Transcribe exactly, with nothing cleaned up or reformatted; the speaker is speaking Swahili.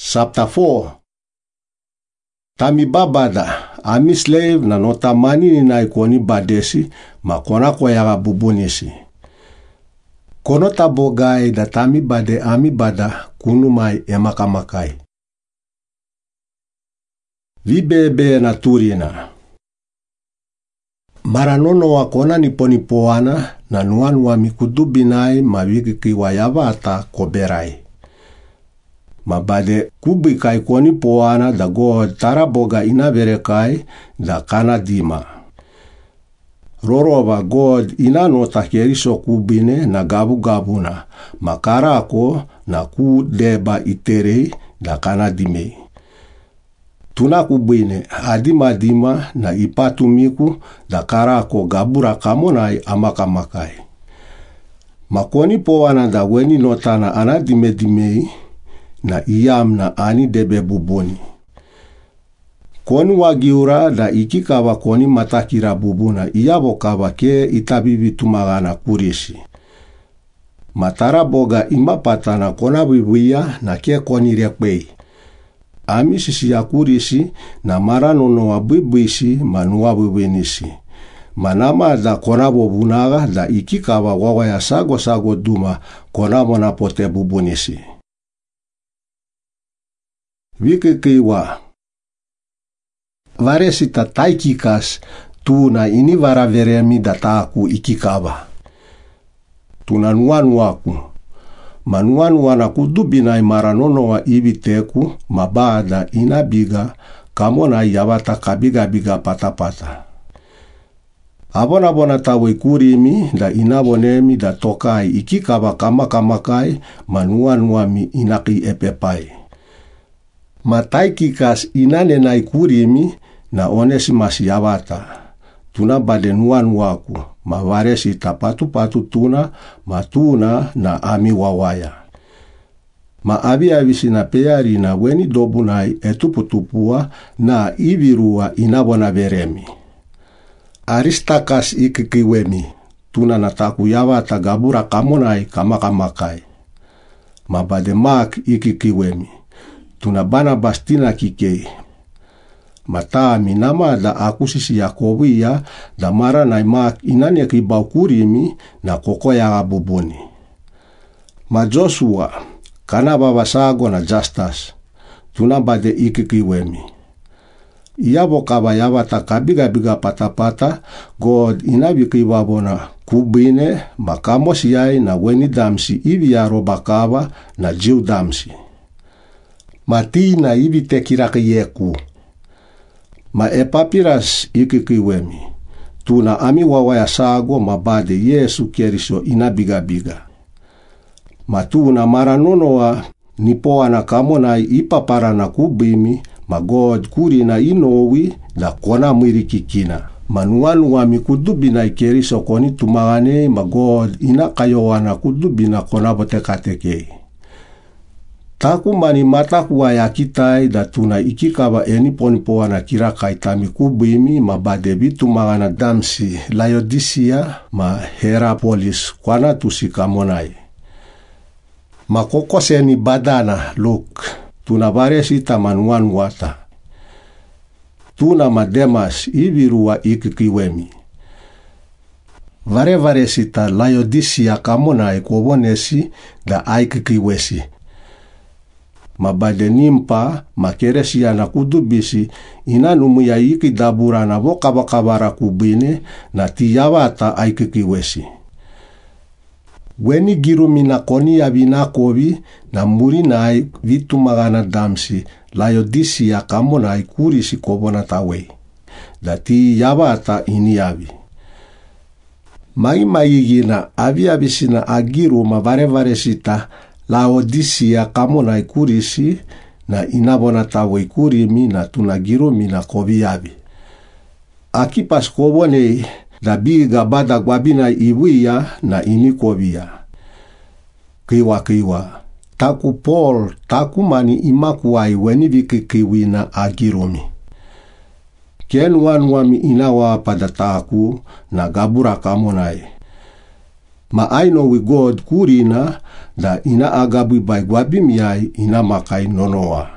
Chapter four. Tami babada, ami slave na notamani ni na ikoni badesi, makona kwa yaga bubunisi. Kono tabogai da tami bade ami bada kunumai emakamakai. Vibebe na turina. Maranono wa kona niponipoana na nuanua mikudubinai mawiki wayavata koberai. Mabade kubi kai koni poana da go taraboga inaverekai da kanadima. Rorova God inano takeriso kubine na gabu gabuna, makarako na ku deba iterei da kanadime. Tuna kubine adima dima na ipatumiku da karako gabura kamonai amakamakai. Makoni poana da weni notana anadime dimei, na iyam na ani debe buboni. Koni wagiura da ikikawa koni matakira bubuna iyabo kawa ke itabibi tumagana kurishi. Matara boga imapatana kona bibuya na ke koni rekwei. Ami sisi ya kurishi na maranono wa bibishi manuwa bibinishi. Manama da kona bobunaga da ikikawa wawa ya sago sago duma kona mona pote bubunishi. Wikikiwa varesita taikikas tu na ini varaveremi dataku ikikaba. Tuna nuanuaku. Manuanuana kudubinai maranono wa ibiteku mabada inabiga kamona yavata kabiga biga patapata. Abona bona tawe kurimi da inabonemi da tokai ikikaba kamakamakai manuanuami inaki epepai. Mataikikas inane na ikurimi na Onesimas yavata. Tuna bade nuanuaku, mavaresi tapatu patu tuna, matuna na ami wawaya. Ma abi avisi na peari na weni dobunai etuputupua na ibirua inabona veremi. Aristakas ikikiwemi, tuna nataku yavata gabura kamonai kamakamakai. Ma bade Mark ikikiwemi. Tuna bana bastina kikei. Mata minama da akusisi Yakobia da mara na Mark inane kibaukurimi na kokoya gabubuni. Ma Joshua kana babasago na Justus. Tuna bade ikikiwemi. Iyabo kaba yavata kabiga biga patapata God inabikibabona kubine makamosi yai na weni damsi ibi ya robakaba na jiu damsi. Mati na ibi te kiraki yeku. Ma Epapiras ikikiwemi. Tuna ami wawaya sago mabade Yesu keriso inabiga biga. Matuna maranonoa nipoa na kamona ipapara na kubimi ma God kuri na inowi da kona mwiri kikina. Manuanu wa mikudubina ikeriso koni tumagane ma God ina kayowana kudubina kona botekateke. Taku mani mataku wa yakitai da tuna ikikaba eni ponipoa na kirakai tami kubimi mabade bitu magana damsi Laodicea ma Herapolis kwana tusikamonai. Makokose ni badana look tuna varesi tamanuan wata. Tuna mademas ibirua ikikiwemi. Vare varesi ta Laodicea kamonai kobonesi da aikikiwesi. Mabade nimpa makeresi na kudubisi inanumu ya iki dabura na vokabakabara kubine na tiyavata aikikiwesi. Weni girumi na koni ya binakovi na murinai vitu magana damsi Laodicea kamonai kurisi kobona tawei. Da tiyavata iniavi. Mai maigina avi avisina agiru mavare varesita Laodicea kamonai kurisi na inabona tawei kurimi na tunagirumi na koviabi. Akipas kobone da biga bada gwabina iwia na inikovia. Kiwa kiwa. Taku Paul taku mani imakuwai weni vikikiwina agirumi. Kenuanuami inawa pada taku na gabura kamonai. Ma aino wi God kurina da ina agabi bai gwabimiai ina makai nonoa.